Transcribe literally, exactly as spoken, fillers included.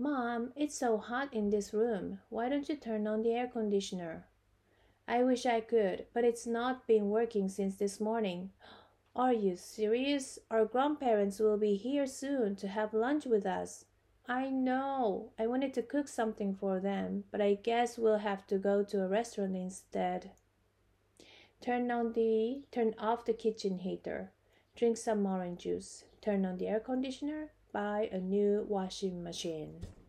Mom, it's so hot in this room. Why don't you turn on the air conditioner? I wish I could, but it's not been working since this morning. Are you serious? Our grandparents will be here soon to have lunch with us. I know. I wanted to cook something for them, but I guess we'll have to go to a restaurant instead. Turn on the turn off the kitchen heater. Drink some orange juice. Turn on the air conditioner. Buy a new washing machine.